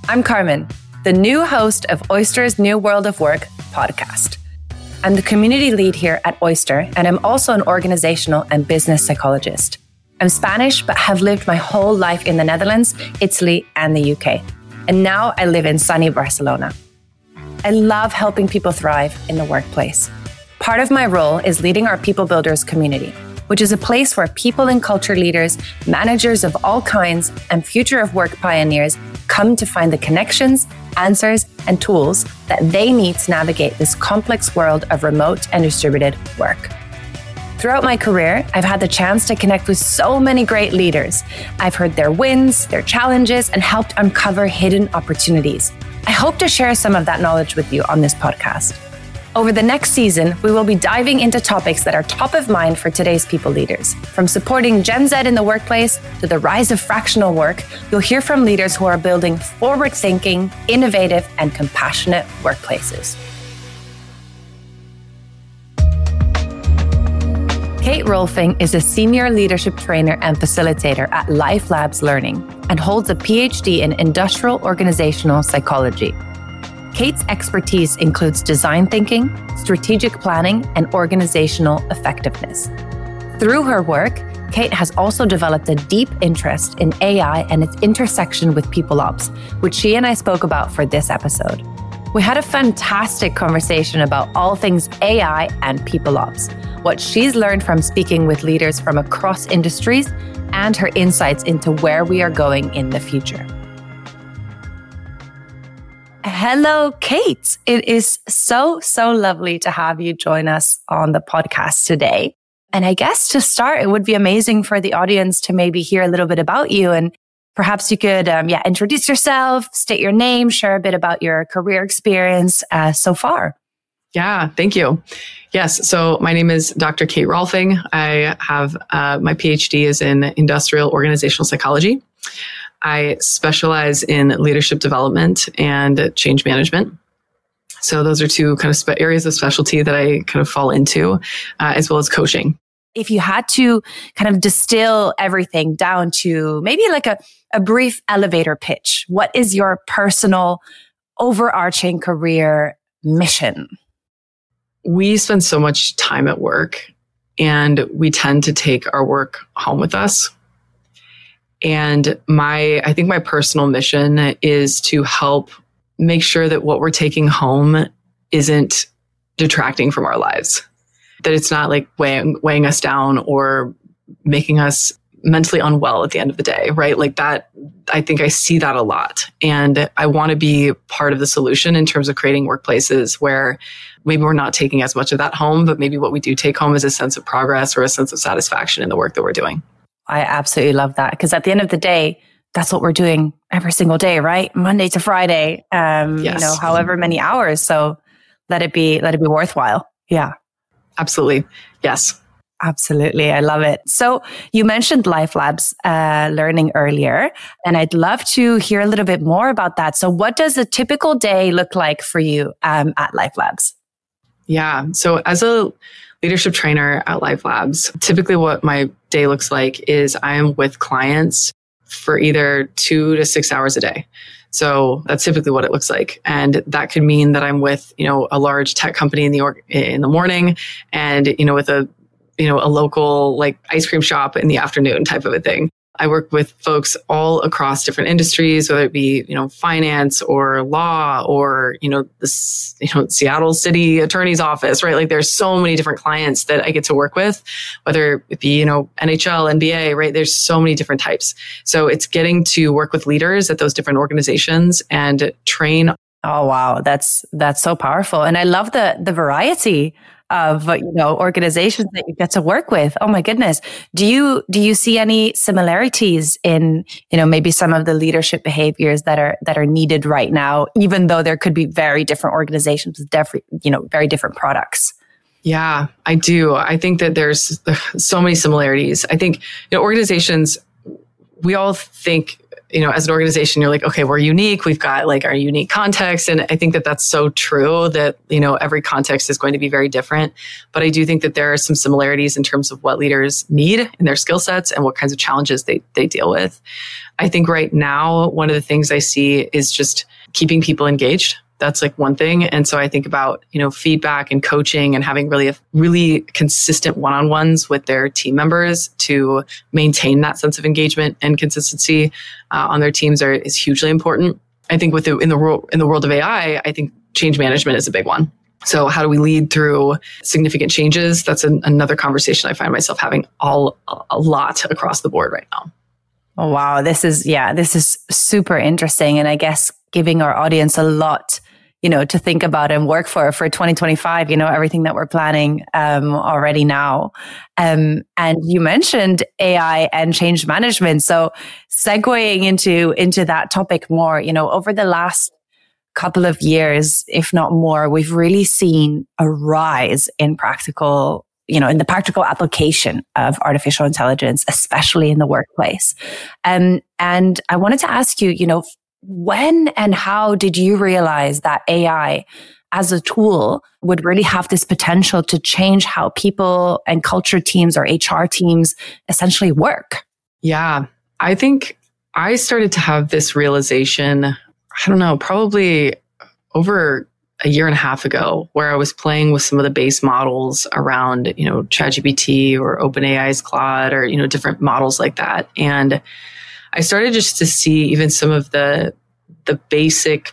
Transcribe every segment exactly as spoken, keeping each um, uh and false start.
I'm Carmen, the new host of Oyster's New World of Work podcast. I'm the community lead here at Oyster, and I'm also an organizational and business psychologist. I'm Spanish, but have lived my whole life in the Netherlands, Italy, and the U K. And now I live in sunny Barcelona. I love helping people thrive in the workplace. Part of my role is leading our People Builders community, which is a place where people and culture leaders, managers of all kinds, and future of work pioneers come to find the connections, answers, and tools that they need to navigate this complex world of remote and distributed work. Throughout my career, I've had the chance to connect with so many great leaders. I've heard their wins, their challenges, and helped uncover hidden opportunities. I hope to share some of that knowledge with you on this podcast. Over the next season, we will be diving into topics that are top of mind for today's people leaders. From supporting Gen Z in the workplace to the rise of fractional work, you'll hear from leaders who are building forward-thinking, innovative, and compassionate workplaces. Kate Rolfing is a senior leadership trainer and facilitator at Life Labs Learning and holds a P H D in industrial organizational psychology. Kate's expertise includes design thinking, strategic planning, and organizational effectiveness. Through her work, Kate has also developed a deep interest in A I and its intersection with people ops, which she and I spoke about for this episode. We had a fantastic conversation about all things A I and people ops, what she's learned from speaking with leaders from across industries, and her insights into where we are going in the future. Hello, Kate. It is so, so lovely to have you join us on the podcast today. And I guess to start, it would be amazing for the audience to maybe hear a little bit about you. And perhaps you could, um, yeah, introduce yourself, state your name, share a bit about your career experience uh, so far. Yeah, thank you. Yes. So my name is Doctor Kate Rolfing. I have uh, my P H D is in industrial organizational psychology. I specialize in leadership development and change management. So those are two kind of spe- areas of specialty that I kind of fall into, uh, as well as coaching. If you had to kind of distill everything down to maybe like a, a brief elevator pitch, what is your personal overarching career mission? We spend so much time at work, and we tend to take our work home with us. And my, I think my personal mission is to help make sure that what we're taking home isn't detracting from our lives, that it's not like weighing, weighing us down or making us mentally unwell at the end of the day, right? Like that, I think I see that a lot. And I want to be part of the solution in terms of creating workplaces where maybe we're not taking as much of that home, but maybe what we do take home is a sense of progress or a sense of satisfaction in the work that we're doing. I absolutely love that, because at the end of the day, that's what we're doing every single day, right? Monday to Friday, um, yes. you know, however many hours. So let it be, let it be worthwhile. Yeah. Absolutely. Yes. Absolutely. I love it. So you mentioned Life Labs uh, Learning earlier, and I'd love to hear a little bit more about that. So what does a typical day look like for you um, at Life Labs? Yeah. So as a leadership trainer at Life Labs, typically what my day looks like is I'm with clients for either two to six hours a day. So that's typically what it looks like. And that could mean that I'm with, you know, a large tech company in the org- in the morning and, you know, with a, you know, a local like ice cream shop in the afternoon type of a thing. I work with folks all across different industries, whether it be, you know, finance or law or, you know, this, you know, Seattle City Attorney's Office, right? Like there's so many different clients that I get to work with, whether it be, you know, N H L, N B A, right? There's so many different types. So it's getting to work with leaders at those different organizations and train. Oh, wow. That's, that's so powerful. And I love the, the variety of, you know, organizations that you get to work with. Oh my goodness. Do you, do you see any similarities in, you know, maybe some of the leadership behaviors that are, that are needed right now, even though there could be very different organizations with different, you know, very different products? Yeah, I do. I think that there's so many similarities. I think, you know, organizations, we all think you know, as an organization, you're like, okay, we're unique. We've got like our unique context. And I think that that's so true that, you know, every context is going to be very different. But I do think that there are some similarities in terms of what leaders need in their skill sets and what kinds of challenges they, they deal with. I think right now, one of the things I see is just keeping people engaged. That's like one thing. And so I think about, you know, feedback and coaching and having really, really consistent one-on-ones with their team members to maintain that sense of engagement and consistency uh, on their teams are is hugely important. I think with the, in the world, in the world of A I, I think change management is a big one. So how do we lead through significant changes? That's an, another conversation I find myself having all a lot across the board right now. Oh, wow. This is, yeah, this is super interesting. And I guess giving our audience a lot, you know, to think about and work for, for twenty twenty-five, you know, everything that we're planning, um, already now. Um, and you mentioned A I and change management. So segueing into, into that topic more, you know, over the last couple of years, if not more, we've really seen a rise in practical, you know, in the practical application of artificial intelligence, especially in the workplace. Um, and I wanted to ask you, you know, when and how did you realize that A I as a tool would really have this potential to change how people and culture teams or H R teams essentially work? Yeah, I think I started to have this realization, I don't know, probably over a year and a half ago, where I was playing with some of the base models around, you know, ChatGPT or OpenAI's Claude or, you know, different models like that. And I started just to see even some of the the basic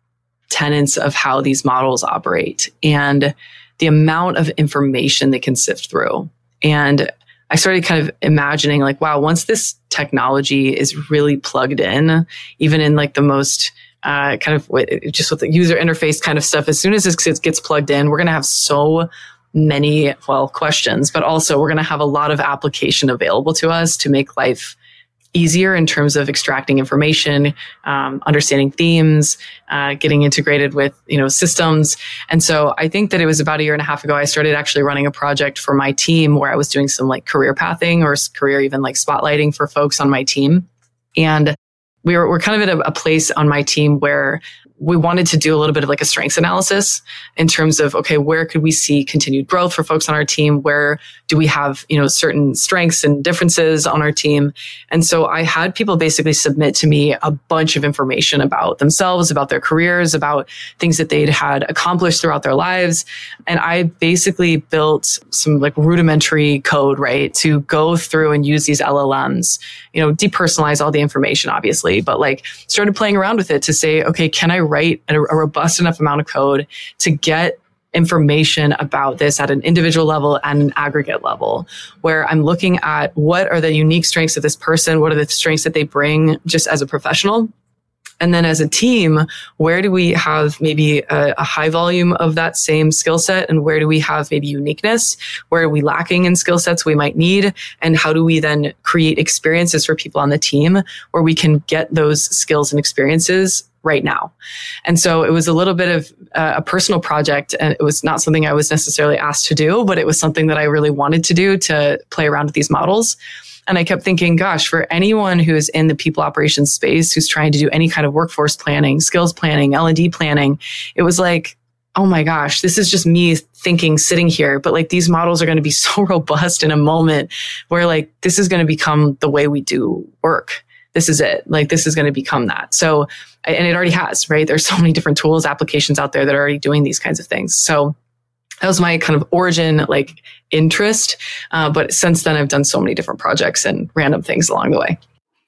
tenets of how these models operate and the amount of information they can sift through. And I started kind of imagining like, wow, once this technology is really plugged in, even in like the most uh, kind of just with the user interface kind of stuff, as soon as this gets plugged in, we're going to have so many, well, questions, but also we're going to have a lot of application available to us to make life easier in terms of extracting information, um, understanding themes, uh, getting integrated with, you know, systems. And so I think that it was about a year and a half ago, I started actually running a project for my team where I was doing some like career pathing or career even like spotlighting for folks on my team. And we were, we're kind of at a, a place on my team where we wanted to do a little bit of like a strengths analysis in terms of, okay, where could we see continued growth for folks on our team? Where do we have, you know, certain strengths and differences on our team? And so I had people basically submit to me a bunch of information about themselves, about their careers, about things that they'd had accomplished throughout their lives. And I basically built some like rudimentary code, right, to go through and use these L L Ms, you know, depersonalize all the information, obviously, but like started playing around with it to say, okay, can I write a, a robust enough amount of code to get information about this at an individual level and an aggregate level, where I'm looking at what are the unique strengths of this person, what are the strengths that they bring just as a professional. And then as a team, where do we have maybe a, a high volume of that same skill set? And where do we have maybe uniqueness? Where are we lacking in skill sets we might need? And how do we then create experiences for people on the team where we can get those skills and experiences right now? And so it was a little bit of uh, a personal project, and it was not something I was necessarily asked to do, but it was something that I really wanted to do, to play around with these models. And I kept thinking, gosh, for anyone who is in the people operations space, who's trying to do any kind of workforce planning, skills planning, L and D planning, it was like, oh my gosh, this is just me thinking, sitting here. But like these models are going to be so robust in a moment where like this is going to become the way we do work. This is it. Like this is going to become that. So, and it already has, right? There's so many different tools, applications out there that are already doing these kinds of things. So that was my kind of origin, like interest. Uh, but since then, I've done so many different projects and random things along the way.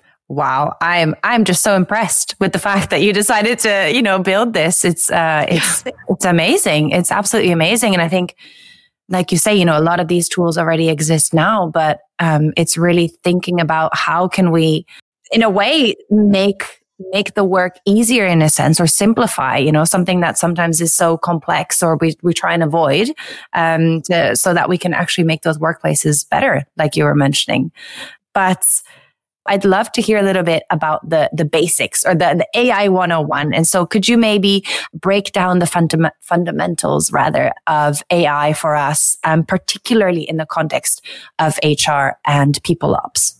Wow, I'm I'm just so impressed with the fact that you decided to, you know, build this. It's uh, it's yeah. it's amazing. It's absolutely amazing, and I think, like you say, you know, a lot of these tools already exist now, but um, it's really thinking about how can we, in a way, make. make the work easier in a sense, or simplify, you know, something that sometimes is so complex or we, we try and avoid, um, to, so that we can actually make those workplaces better, like you were mentioning. But I'd love to hear a little bit about the, the basics, or the, the A I one oh one. And so could you maybe break down the fundam- fundamentals rather of A I for us, um, particularly in the context of H R and people ops?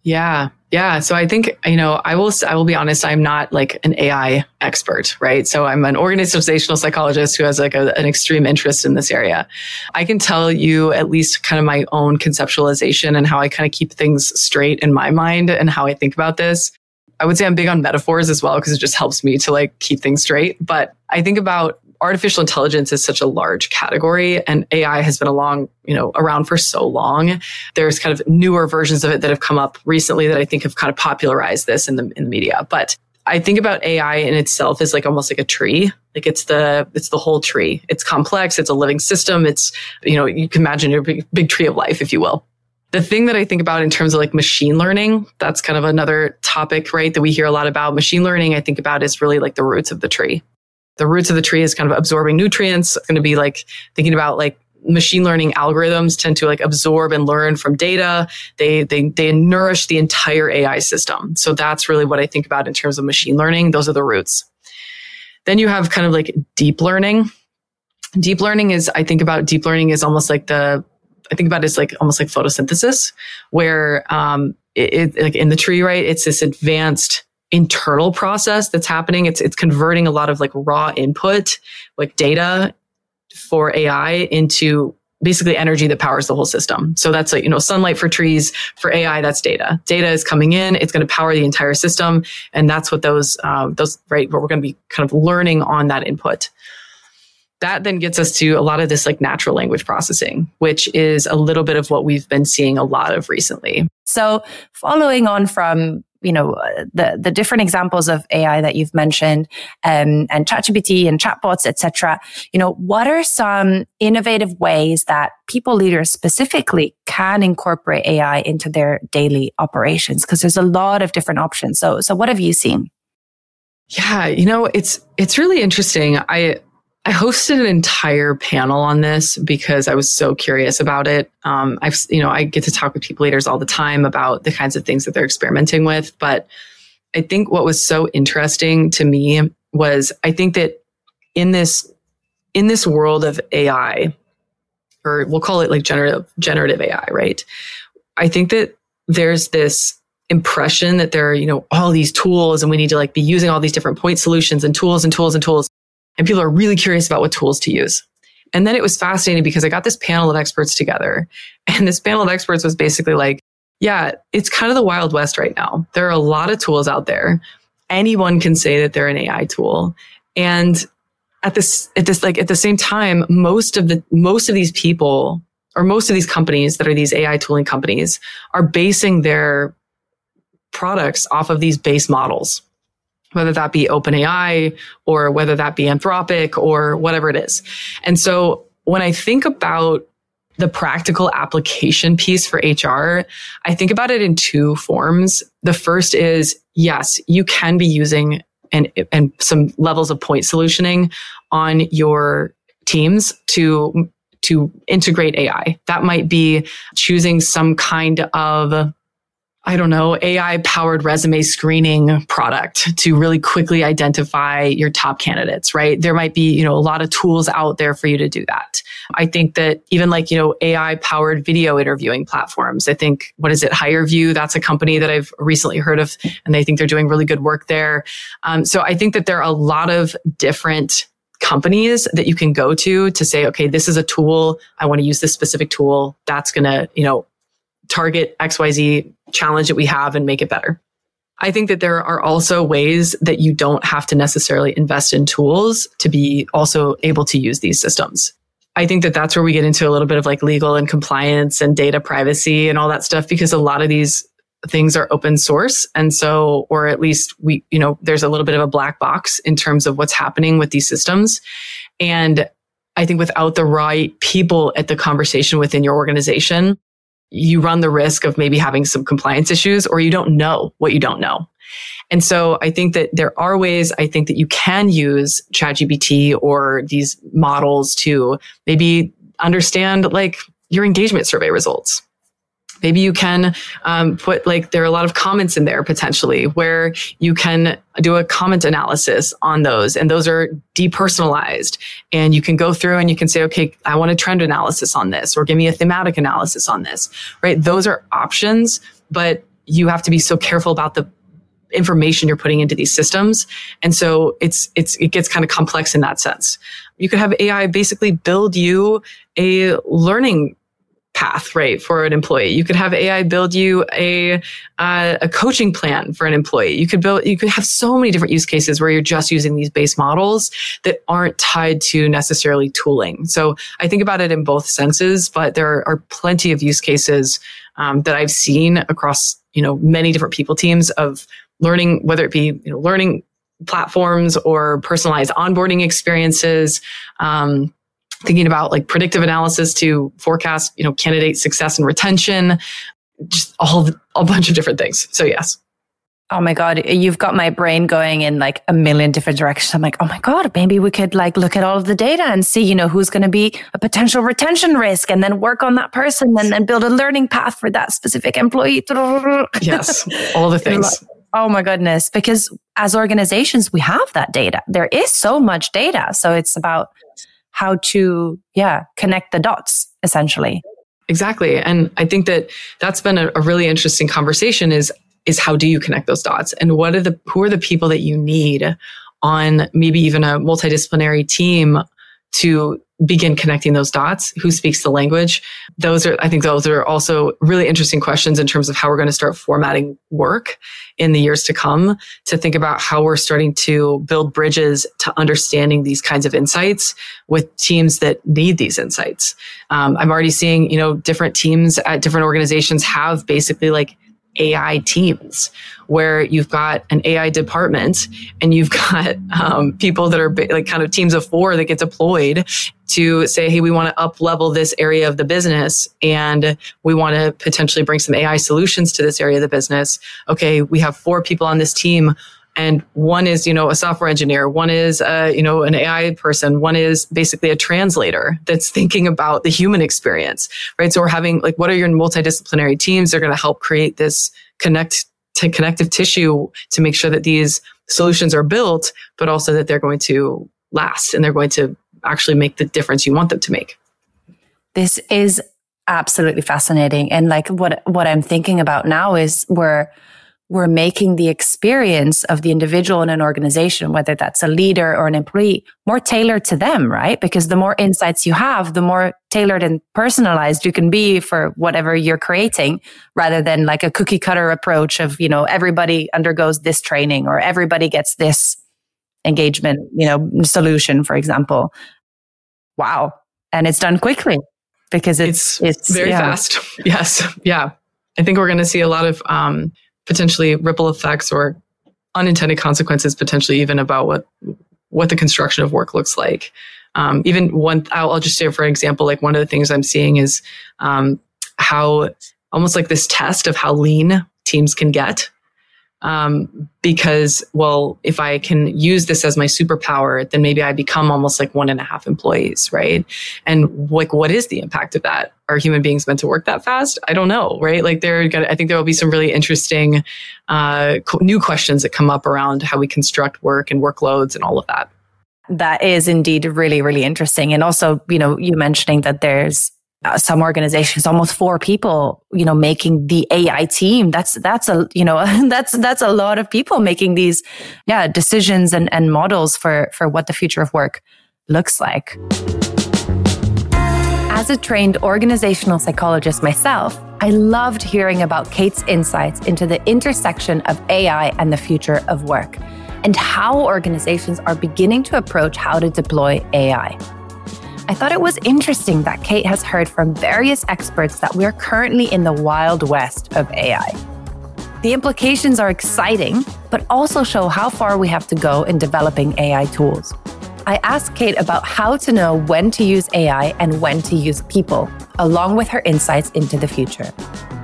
Yeah. Yeah. So I think, you know, I will, I will be honest, I'm not like an A I expert, right? So I'm an organizational psychologist who has like a, an extreme interest in this area. I can tell you at least kind of my own conceptualization and how I kind of keep things straight in my mind and how I think about this. I would say I'm big on metaphors as well, because it just helps me to like keep things straight. But I think about artificial intelligence is such a large category, and A I has been along, you know, around for so long. There's kind of newer versions of it that have come up recently that I think have kind of popularized this in the in the media. But I think about A I in itself as like almost like a tree. Like it's the it's the whole tree. It's complex. It's a living system. It's, you know, you can imagine a big, big tree of life, if you will. The thing that I think about in terms of like machine learning, that's kind of another topic, right, that we hear a lot about. Machine learning, I think about is really like the roots of the tree. The roots of the tree is kind of absorbing nutrients. It's going to be like thinking about like machine learning algorithms tend to like absorb and learn from data. They, they, they nourish the entire A I system. So that's really what I think about in terms of machine learning. Those are the roots. Then you have kind of like deep learning. Deep learning is, I think about deep learning is almost like the, I think about it as like almost like photosynthesis, where um, it, it like in the tree, right? It's this advanced internal process that's happening. It's it's converting a lot of like raw input, like data for A I into basically energy that powers the whole system. So that's like, you know, sunlight for trees. For A I, that's data. Data is coming in. It's going to power the entire system. And that's what those, uh, those, right, where we're going to be kind of learning on that input. That then gets us to a lot of this like natural language processing, which is a little bit of what we've been seeing a lot of recently. So following on from, you know, the, the different examples of A I that you've mentioned, um, and ChatGPT and chatbots, et cetera, you know, what are some innovative ways that people leaders specifically can incorporate A I into their daily operations? Because there's a lot of different options. So, so what have you seen? Yeah, you know, it's, it's really interesting. I, I hosted an entire panel on this because I was so curious about it. Um, I've, you know, I get to talk with people leaders all the time about the kinds of things that they're experimenting with. But I think what was so interesting to me was I think that in this, in this world of A I, or we'll call it like generative, generative A I, right? I think that there's this impression that there are, you know, all these tools and we need to like be using all these different point solutions and tools and tools and tools. And people are really curious about what tools to use. And then it was fascinating because I got this panel of experts together. And this panel of experts was basically like, yeah, it's kind of the Wild West right now. There are a lot of tools out there. Anyone can say that they're an A I tool. And at this, at this, like at the same time, most of the, most of these people or most of these companies that are these A I tooling companies are basing their products off of these base models, whether that be OpenAI or whether that be Anthropic or whatever it is. And so when I think about the practical application piece for H R, I think about it in two forms. The first is, yes, you can be using and, and some levels of point solutioning on your teams to, to integrate A I. That might be choosing some kind of, I don't know, A I-powered resume screening product to really quickly identify your top candidates, right? There might be, you know, a lot of tools out there for you to do that. I think that even like, you know, A I-powered video interviewing platforms, I think, what is it, HireVue? That's a company that I've recently heard of, and they think they're doing really good work there. Um, so I think that there are a lot of different companies that you can go to to say, okay, this is a tool. I want to use this specific tool. That's going to, you know, target X Y Z challenge that we have and make it better. I think that there are also ways that you don't have to necessarily invest in tools to be also able to use these systems. I think that that's where we get into a little bit of like legal and compliance and data privacy and all that stuff, because a lot of these things are open source. And so, or at least we, you know, there's a little bit of a black box in terms of what's happening with these systems. And I think without the right people at the conversation within your organization, you run the risk of maybe having some compliance issues, or you don't know what you don't know. And so I think that there are ways, I think that you can use ChatGPT or these models to maybe understand like your engagement survey results. Maybe you can um, put like, there are a lot of comments in there potentially where you can do a comment analysis on those. And those are depersonalized. And you can go through and you can say, okay, I want a trend analysis on this, or give me a thematic analysis on this, right? Those are options. But you have to be so careful about the information you're putting into these systems. And so it's, it's, it gets kind of complex in that sense. You could have A I basically build you a learning path, right, for an employee. You could have A I build you a, uh, a coaching plan for an employee. You could build, you could have so many different use cases where you're just using these base models that aren't tied to necessarily tooling. So I think about it in both senses, but there are plenty of use cases, um, that I've seen across, you know, many different people teams of learning, whether it be, you know, learning platforms or personalized onboarding experiences, um, thinking about like predictive analysis to forecast, you know, candidate success and retention, just a whole, a bunch of different things. So yes. Oh my God, you've got my brain going in like a million different directions. I'm like, oh my God, maybe we could like look at all of the data and see, you know, who's going to be a potential retention risk and then work on that person and then build a learning path for that specific employee. Yes, all the things. Oh my goodness. Because as organizations, we have that data. There is so much data. So it's about how to, yeah, connect the dots, essentially. Exactly. And I think that that's been a, a really interesting conversation is, is how do you connect those dots? And what are the, who are the people that you need on maybe even a multidisciplinary team to begin connecting those dots? Who speaks the language? Those are, I think those are also really interesting questions in terms of how we're going to start formatting work in the years to come, to think about how we're starting to build bridges to understanding these kinds of insights with teams that need these insights. Um, I'm already seeing, you know, different teams at different organizations have basically like A I teams where you've got an A I department and you've got um, people that are like kind of teams of four that get deployed to say, hey, we want to up level this area of the business and we want to potentially bring some A I solutions to this area of the business. Okay, we have four people on this team. And one is, you know, a software engineer. One is, uh, you know, an A I person. One is basically a translator that's thinking about the human experience, right? So we're having like, what are your multidisciplinary teams? They're going to help create this connect to connective tissue to make sure that these solutions are built, but also that they're going to last and they're going to actually make the difference you want them to make. This is absolutely fascinating. And like what, what I'm thinking about now is we're, we're making the experience of the individual in an organization, whether that's a leader or an employee, more tailored to them, right? Because the more insights you have, the more tailored and personalized you can be for whatever you're creating, rather than like a cookie cutter approach of, you know, everybody undergoes this training or everybody gets this engagement, you know, solution, for example. Wow. And it's done quickly because it's, it's, it's very yeah. fast. Yes. Yeah. I think we're going to see a lot of, um, potentially ripple effects or unintended consequences, potentially even about what what the construction of work looks like. Um, even one, I'll, I'll just say for example, like one of the things I'm seeing is um, how almost like this test of how lean teams can get. Um, because, well, if I can use this as my superpower, then maybe I become almost like one and a half employees, right? And like, what is the impact of that? Are human beings meant to work that fast? I don't know, right? Like, there, I think there will be some really interesting uh, new questions that come up around how we construct work and workloads and all of that. That is indeed really, really interesting. And also, you know, you mentioning that there's Uh, some organizations, almost four people, you know, making the A I team. That's, that's a, you know, that's, that's a lot of people making these, yeah, decisions and, and models for, for what the future of work looks like. As a trained organizational psychologist myself, I loved hearing about Kate's insights into the intersection of A I and the future of work and how organizations are beginning to approach how to deploy A I. I thought it was interesting that Kate has heard from various experts that we're currently in the wild west of A I. The implications are exciting, but also show how far we have to go in developing A I tools. I asked Kate about how to know when to use A I and when to use people, along with her insights into the future.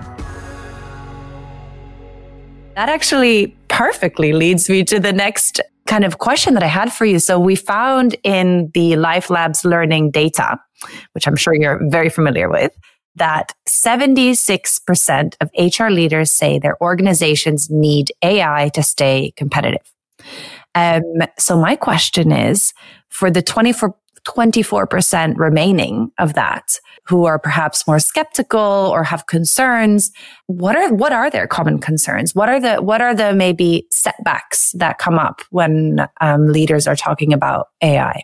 That actually perfectly leads me to the next kind of question that I had for you. So we found in the LifeLabs learning data, which I'm sure you're very familiar with, that seventy-six percent of H R leaders say their organizations need A I to stay competitive. Um, so my question is, for the twenty-four percent remaining of that who are perhaps more skeptical or have concerns. What are, what are their common concerns? What are the, what are the maybe setbacks that come up when um, leaders are talking about A I?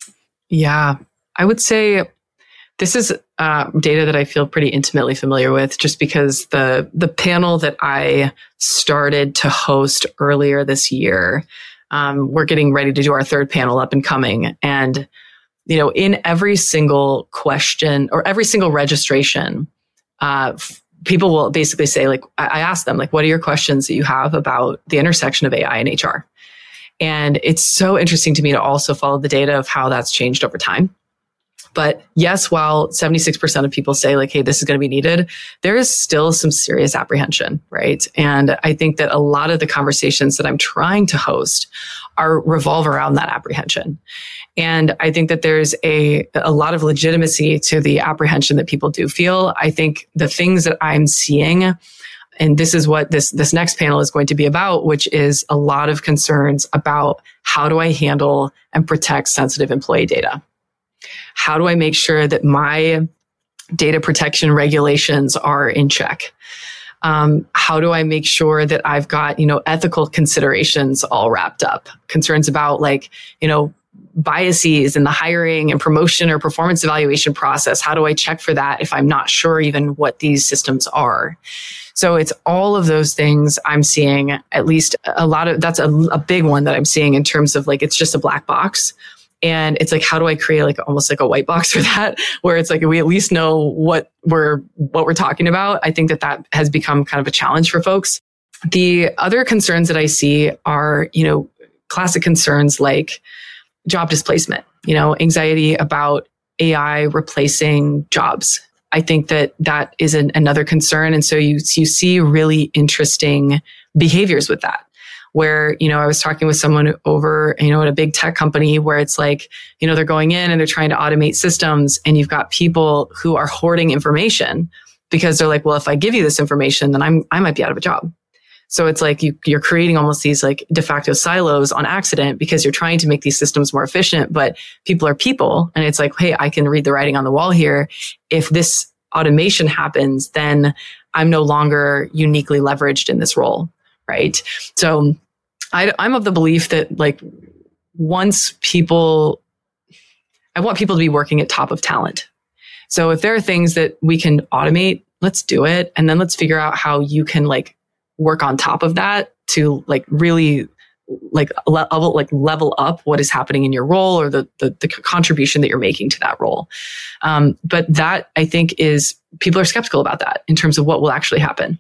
Yeah, I would say this is uh, data that I feel pretty intimately familiar with, just because the the panel that I started to host earlier this year, um, we're getting ready to do our third panel up and coming. And, you know, in every single question or every single registration, uh, f- people will basically say, like, I, I ask them, like, what are your questions that you have about the intersection of A I and H R? And it's so interesting to me to also follow the data of how that's changed over time. But yes, while seventy-six percent of people say, like, hey, this is going to be needed, there is still some serious apprehension, right? And I think that a lot of the conversations that I'm trying to host are revolve around that apprehension. And I think that there's a, a lot of legitimacy to the apprehension that people do feel. I think the things that I'm seeing, and this is what this, this next panel is going to be about, which is a lot of concerns about how do I handle and protect sensitive employee data? How do I make sure that my data protection regulations are in check? Um, how do I make sure that I've got, you know, ethical considerations all wrapped up? Concerns about, like, you know, biases in the hiring and promotion or performance evaluation process. How do I check for that if I'm not sure even what these systems are? So it's all of those things I'm seeing, at least a lot of, that's a, a big one that I'm seeing in terms of, like, it's just a black box. And it's like, how do I create, like, almost like a white box for that, where it's like, we at least know what we're, what we're talking about. I think that that has become kind of a challenge for folks. The other concerns that I see are, you know, classic concerns like job displacement, you know, anxiety about A I replacing jobs. I think that that is an, another concern. And so you, you see really interesting behaviors with that. Where, you know, I was talking with someone over, you know, at a big tech company where it's like, you know, they're going in and they're trying to automate systems, and you've got people who are hoarding information because they're like, well, if I give you this information, then I'm, I might be out of a job. So it's like you, you're creating almost these, like, de facto silos on accident because you're trying to make these systems more efficient, but people are people. And it's like, hey, I can read the writing on the wall here. If this automation happens, then I'm no longer uniquely leveraged in this role. Right. So I, I'm of the belief that, like, once people, I want people to be working at top of talent. So if there are things that we can automate, let's do it. And then let's figure out how you can, like, work on top of that to, like, really, like, level, like level up what is happening in your role, or the, the, the contribution that you're making to that role. Um, but that, I think, is, people are skeptical about that in terms of what will actually happen.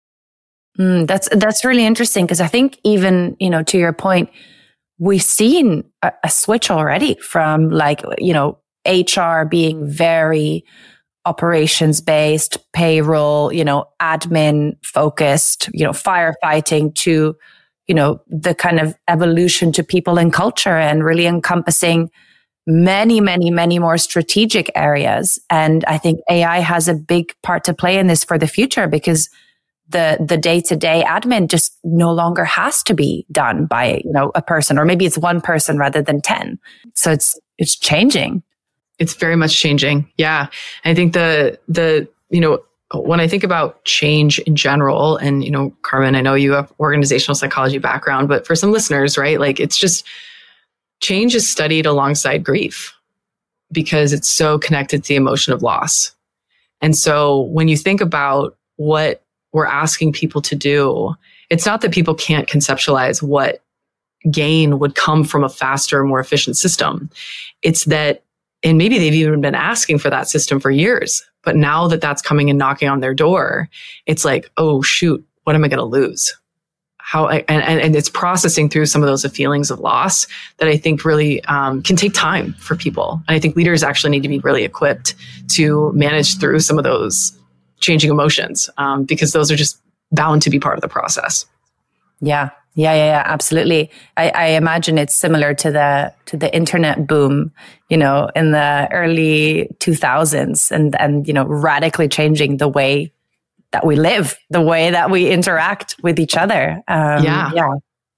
Mm, that's that's really interesting, because I think, even, you know, to your point, we've seen a, a switch already from, like, you know, H R being very operations based, payroll, you know, admin focused, you know, firefighting, to, you know, the kind of evolution to people and culture, and really encompassing many, many, many more strategic areas. And I think A I has a big part to play in this for the future, because the the day-to-day admin just no longer has to be done by, you know, a person, or maybe it's one person rather than ten. So it's it's changing. It's very much changing. Yeah. I think the the you know, when I think about change in general, and, you know, Carmen, I know you have organizational psychology background, but for some listeners, right, like, it's just, change is studied alongside grief because it's so connected to the emotion of loss. And so when you think about what we're asking people to do, it's not that people can't conceptualize what gain would come from a faster, more efficient system. It's that, and maybe they've even been asking for that system for years, but now that that's coming and knocking on their door, it's like, oh shoot, what am I going to lose? How, I, and, and it's processing through some of those feelings of loss that I think really um, can take time for people. And I think leaders actually need to be really equipped to manage through some of those changing emotions, um, because those are just bound to be part of the process. Yeah, yeah, yeah, yeah, absolutely. I, I imagine it's similar to the to the internet boom, you know, in the early two thousands, and and you know, radically changing the way that we live, the way that we interact with each other. Um, yeah, yeah,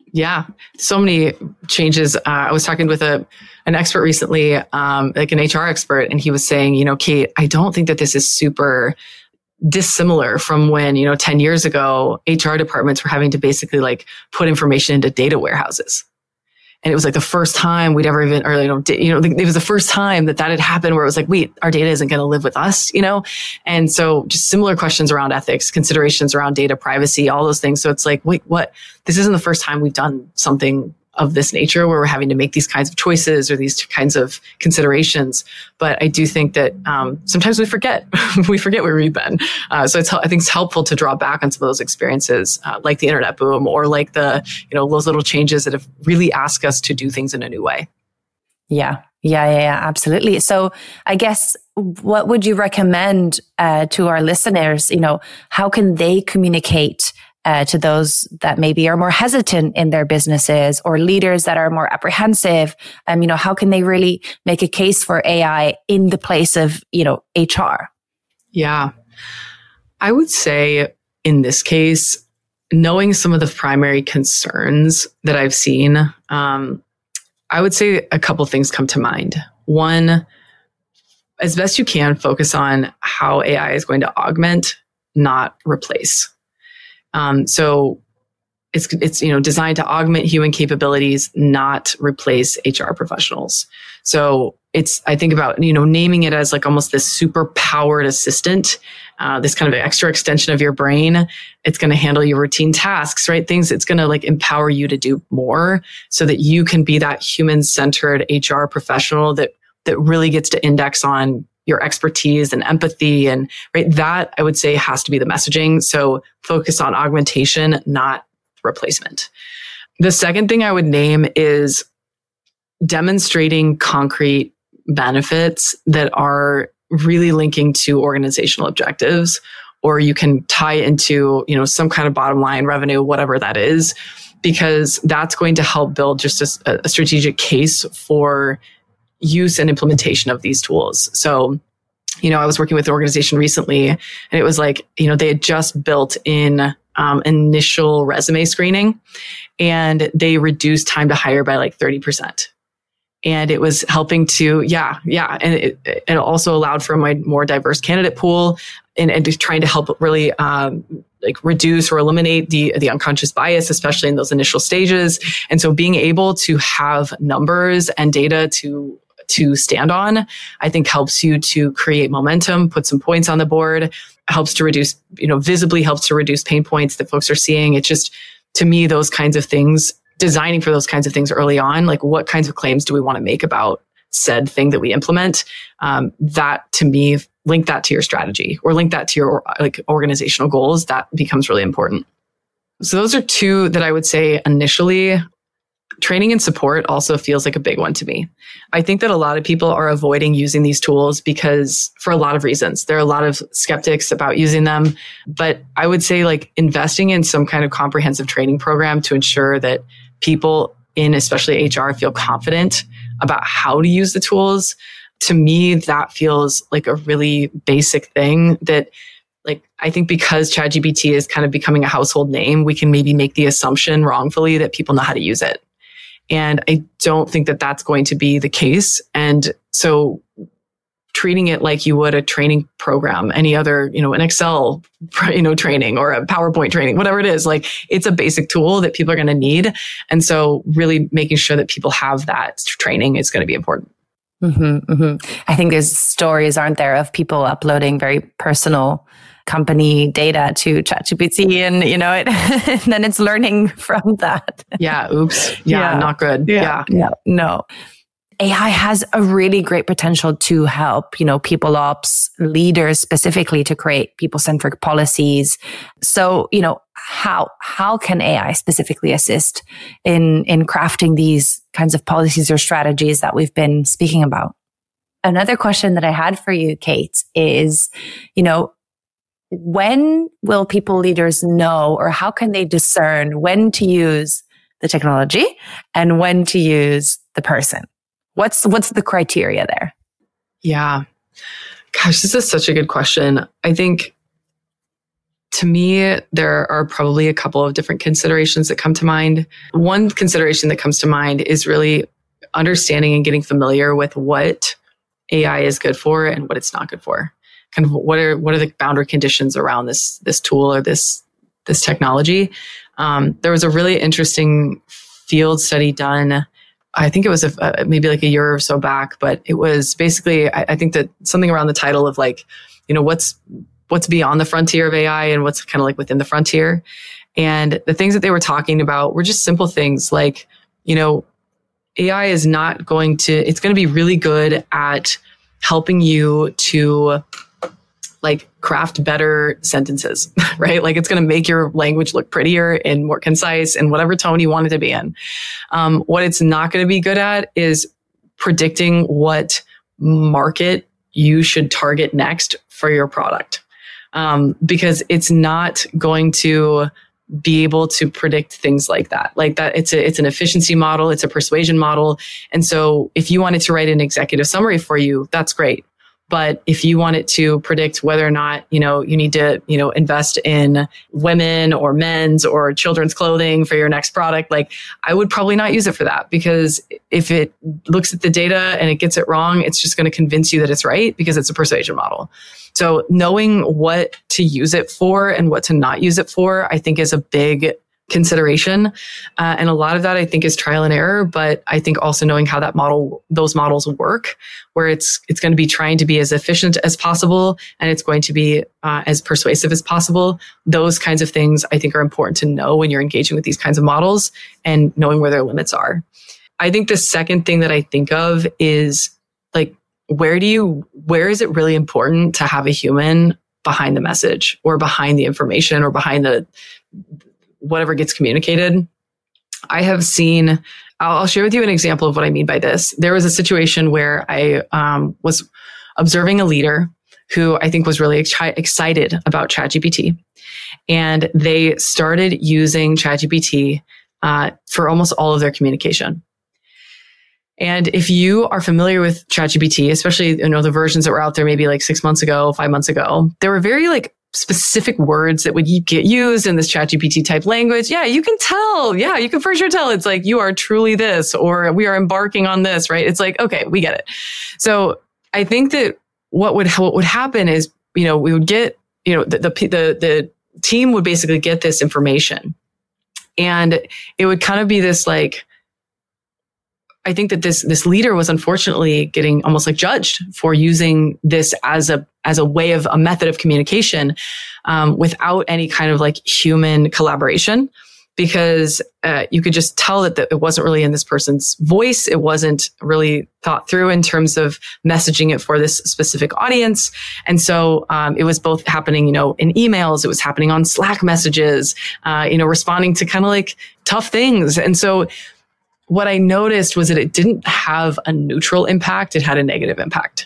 Yeah, so many changes. Uh, I was talking with a an expert recently, um, like an H R expert, and he was saying, you know, Kate, I don't think that this is super dissimilar from when, you know, ten years ago, H R departments were having to basically like put information into data warehouses. And it was like the first time we'd ever even, or, you know, you know, it was the first time that that had happened where it was like, wait, our data isn't going to live with us, you know? And so just similar questions around ethics, considerations around data privacy, all those things. So it's like, wait, what? This isn't the first time we've done something of this nature where we're having to make these kinds of choices or these kinds of considerations. But I do think that um, sometimes we forget, we forget where we've been. Uh, so it's, I think it's helpful to draw back on some of those experiences, uh, like the internet boom or like the, you know, those little changes that have really asked us to do things in a new way. Yeah, yeah, yeah, yeah, absolutely. So I guess what would you recommend uh, to our listeners? You know, how can they communicate Uh, to those that maybe are more hesitant in their businesses or leaders that are more apprehensive? Um, you know, how can they really make a case for A I in the place of, you know, H R? Yeah, I would say in this case, knowing some of the primary concerns that I've seen, um, I would say a couple things come to mind. One, as best you can, focus on how A I is going to augment, not replace. Um, so it's, it's, you know, designed to augment human capabilities, not replace H R professionals. So it's, I think about, you know, naming it as like almost this super powered assistant, uh, this kind of extra extension of your brain. It's going to handle your routine tasks, right? Things it's going to like empower you to do more so that you can be that human centered H R professional that, that really gets to index on your expertise and empathy. And right, that I would say has to be the messaging. So focus on augmentation, not replacement. The second thing I would name is demonstrating concrete benefits that are really linking to organizational objectives, or you can tie into, you know, some kind of bottom line revenue, whatever that is, because that's going to help build just a, a strategic case for use and implementation of these tools. So, you know, I was working with an organization recently and it was like, you know, they had just built in um, initial resume screening and they reduced time to hire by like thirty percent. And it was helping to, yeah, yeah. And it, it also allowed for a more diverse candidate pool and, and trying to help really um, like reduce or eliminate the, the unconscious bias, especially in those initial stages. And so being able to have numbers and data to to stand on, I think helps you to create momentum, put some points on the board, helps to reduce, you know, visibly helps to reduce pain points that folks are seeing. It's just, to me, those kinds of things, designing for those kinds of things early on, like what kinds of claims do we want to make about said thing that we implement? Um, that to me, link that to your strategy or link that to your like organizational goals. That becomes really important. So those are two that I would say initially. Training and support also feels like a big one to me. I think that a lot of people are avoiding using these tools because for a lot of reasons. There are a lot of skeptics about using them, but I would say like investing in some kind of comprehensive training program to ensure that people in especially H R feel confident about how to use the tools. To me, that feels like a really basic thing that like, I think because ChatGPT is kind of becoming a household name, we can maybe make the assumption wrongfully that people know how to use it. And I don't think that that's going to be the case. And so treating it like you would a training program, any other, you know, an Excel, you know, training or a PowerPoint training, whatever it is, like it's a basic tool that people are going to need. And so really making sure that people have that training is going to be important. Mm-hmm, mm-hmm. I think there's stories, aren't there, of people uploading very personal company data to ChatGPT and, you know, it, and then it's learning from that. Yeah. Oops. Yeah. yeah. Not good. Yeah. yeah. No, no. A I has a really great potential to help, you know, people ops leaders specifically to create people-centric policies. So, you know, how, how can A I specifically assist in, in crafting these kinds of policies or strategies that we've been speaking about? Another question that I had for you, Kate, is, you know, when will people leaders know, or how can they discern when to use the technology and when to use the person? What's, what's the criteria there? Yeah. Gosh, this is such a good question. I think to me, there are probably a couple of different considerations that come to mind. One consideration that comes to mind is really understanding and getting familiar with what A I is good for and what it's not good for. Kind of what are what are the boundary conditions around this this tool or this this technology. Um, there was a really interesting field study done. I think it was a, uh, maybe like a year or so back, but it was basically, I, I think that something around the title of like, you know, what's what's beyond the frontier of A I and what's kind of like within the frontier. And the things that they were talking about were just simple things like, you know, A I is not going to, it's going to be really good at helping you to like craft better sentences, right? Like it's going to make your language look prettier and more concise in whatever tone you want it to be in. Um, what it's not going to be good at is predicting what market you should target next for your product. Um, because it's not going to be able to predict things like that. Like that, it's a, it's an efficiency model, it's a persuasion model. And so if you wanted to write an executive summary for you, that's great. But if you want it to predict whether or not, you know, you need to, you know, invest in women or men's or children's clothing for your next product, like I would probably not use it for that, because if it looks at the data and it gets it wrong, it's just going to convince you that it's right because it's a persuasion model. So knowing what to use it for and what to not use it for, I think is a big consideration. Uh, and a lot of that I think is trial and error, but I think also knowing how that model, those models work, where it's, it's going to be trying to be as efficient as possible and it's going to be uh, as persuasive as possible. Those kinds of things I think are important to know when you're engaging with these kinds of models and knowing where their limits are. I think the second thing that I think of is like, where do you, where is it really important to have a human behind the message or behind the information or behind the, whatever gets communicated? I have seen, I'll, I'll share with you an example of what I mean by this. There was a situation where I um, was observing a leader who I think was really ex- excited about ChatGPT. And they started using ChatGPT uh, for almost all of their communication. And if you are familiar with ChatGPT, especially, you know, the versions that were out there maybe like six months ago, five months ago, there were very like specific words that would get used in this ChatGPT type language. Yeah, you can tell. Yeah, you can for sure tell. It's like, you are truly this, or we are embarking on this, right? It's like, okay, we get it. So I think that what would, what would happen is, you know, we would get, you know, the, the, the, the team would basically get this information and it would kind of be this like, I think that this this leader was unfortunately getting almost like judged for using this as a as a way of a method of communication um, without any kind of like human collaboration, because uh, you could just tell that, that it wasn't really in this person's voice. It wasn't really thought through in terms of messaging it for this specific audience. And so um, it was both happening, you know, in emails. It was happening on Slack messages, uh, you know, responding to kind of like tough things. And so what I noticed was that it didn't have a neutral impact. It had a negative impact.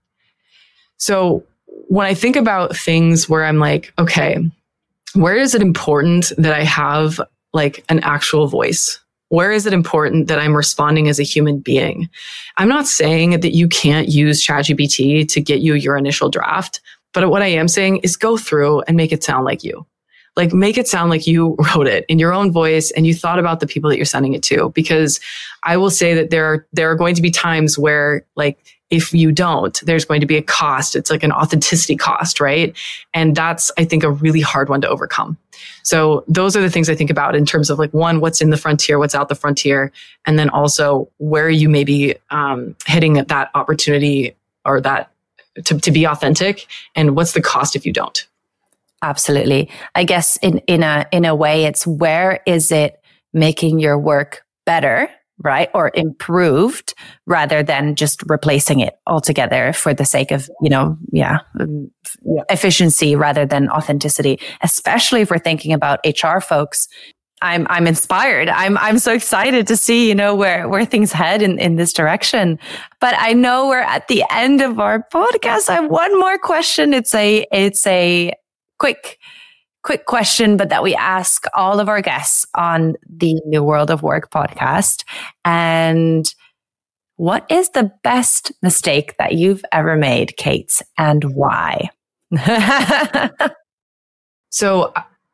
So when I think about things where I'm like, okay, where is it important that I have like an actual voice? Where is it important that I'm responding as a human being? I'm not saying that you can't use ChatGPT to get you your initial draft, but what I am saying is go through and make it sound like you. Like make it sound like you wrote it in your own voice and you thought about the people that you're sending it to. Because I will say that there are, there are going to be times where like, if you don't, there's going to be a cost. It's like an authenticity cost, right? And that's, I think, a really hard one to overcome. So those are the things I think about in terms of like, one, what's in the frontier, what's out the frontier, and then also where you may be um, hitting at that opportunity or that to, to be authentic, and what's the cost if you don't. Absolutely. I guess in, in a, in a way, it's where is it making your work better, right? Or improved rather than just replacing it altogether for the sake of, you know, yeah, efficiency rather than authenticity, especially if we're thinking about H R folks. I'm, I'm inspired. I'm, I'm so excited to see, you know, where, where things head in, in this direction. But I know we're at the end of our podcast. I have one more question. It's a, it's a, Quick, quick question, but that we ask all of our guests on the New World of Work podcast. And what is the best mistake that you've ever made, Kate, and why? So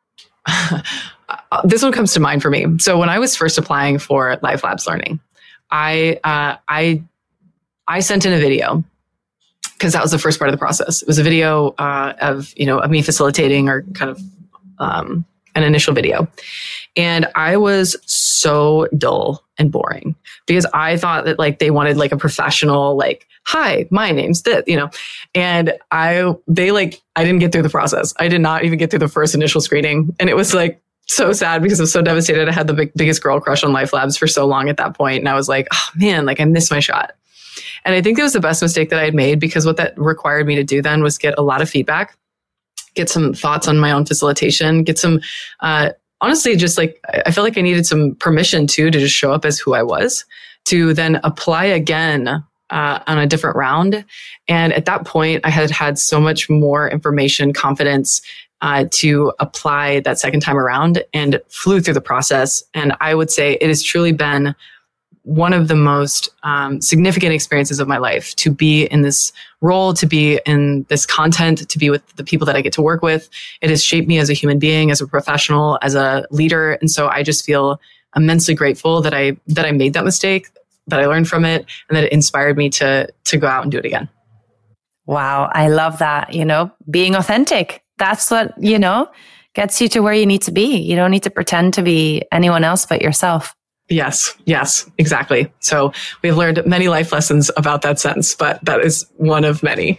this one comes to mind for me. So when I was first applying for Life Labs Learning, I uh, I I sent in a video because that was the first part of the process. It was a video uh, of you know of me facilitating or kind of um, an initial video, and I was so dull and boring because I thought that like they wanted like a professional like, hi, my name's this, you know, and I they like I didn't get through the process. I did not even get through the first initial screening, and it was like so sad because I was so devastated. I had the big, biggest girl crush on Life Labs for so long at that point. And I was like, oh man, like I missed my shot. And I think it was the best mistake that I had made because what that required me to do then was get a lot of feedback, get some thoughts on my own facilitation, get some, uh, honestly, just like, I feel like I needed some permission too, to just show up as who I was, to then apply again Uh, on a different round. And at that point, I had had so much more information, confidence uh, to apply that second time around and flew through the process. And I would say it has truly been one of the most um, significant experiences of my life to be in this role, to be in this content, to be with the people that I get to work with. It has shaped me as a human being, as a professional, as a leader. And so I just feel immensely grateful that I that I made that mistake, that I learned from it, and that it inspired me to to go out and do it again. Wow. I love that. You know, being authentic. That's what, you know, gets you to where you need to be. You don't need to pretend to be anyone else but yourself. Yes. Yes, exactly. So we've learned many life lessons about that sense, but that is one of many.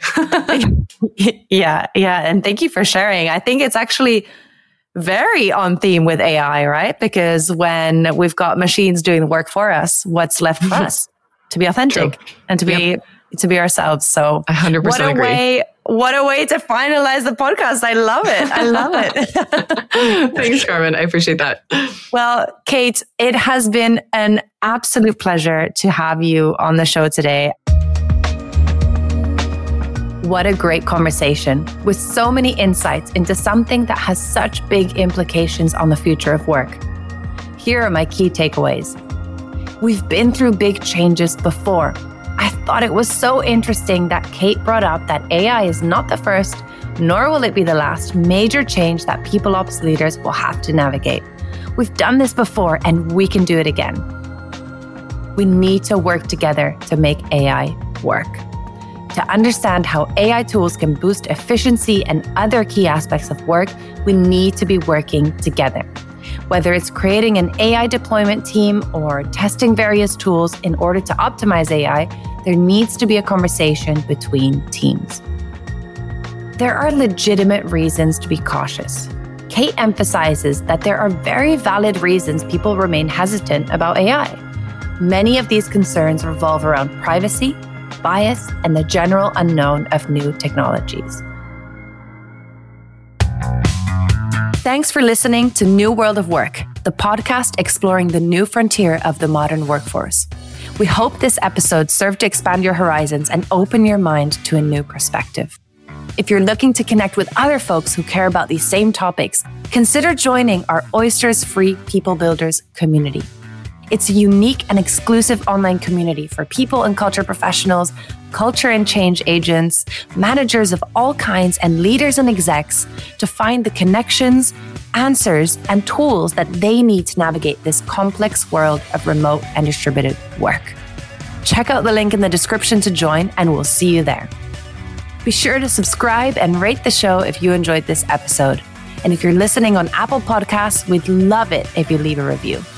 yeah. Yeah. And thank you for sharing. I think it's actually very on theme with A I, right? Because when we've got machines doing the work for us, what's left for us? To be authentic True. and to be yep. to be ourselves. So one hundred percent what a agree. way what a way to finalize the podcast. I love it. I love it. Thanks, Carmen. I appreciate that. Well, Kate, it has been an absolute pleasure to have you on the show today. What a great conversation with so many insights into something that has such big implications on the future of work. Here are my key takeaways. We've been through big changes before. I thought it was so interesting that Kate brought up that A I is not the first, nor will it be the last major change that people ops leaders will have to navigate. We've done this before and we can do it again. We need to work together to make A I work. To understand how A I tools can boost efficiency and other key aspects of work, we need to be working together. Whether it's creating an A I deployment team or testing various tools in order to optimize A I, there needs to be a conversation between teams. There are legitimate reasons to be cautious. Kate emphasizes that there are very valid reasons people remain hesitant about A I. Many of these concerns revolve around privacy, bias, and the general unknown of new technologies. Thanks for listening to New World of Work, the podcast exploring the new frontier of the modern workforce. We hope this episode served to expand your horizons and open your mind to a new perspective. If you're looking to connect with other folks who care about these same topics, consider joining our Oysters Free People Builders community. It's a unique and exclusive online community for people and culture professionals, culture and change agents, managers of all kinds, and leaders and execs to find the connections, answers, and tools that they need to navigate this complex world of remote and distributed work. Check out the link in the description to join, and we'll see you there. Be sure to subscribe and rate the show if you enjoyed this episode. And if you're listening on Apple Podcasts, we'd love it if you leave a review.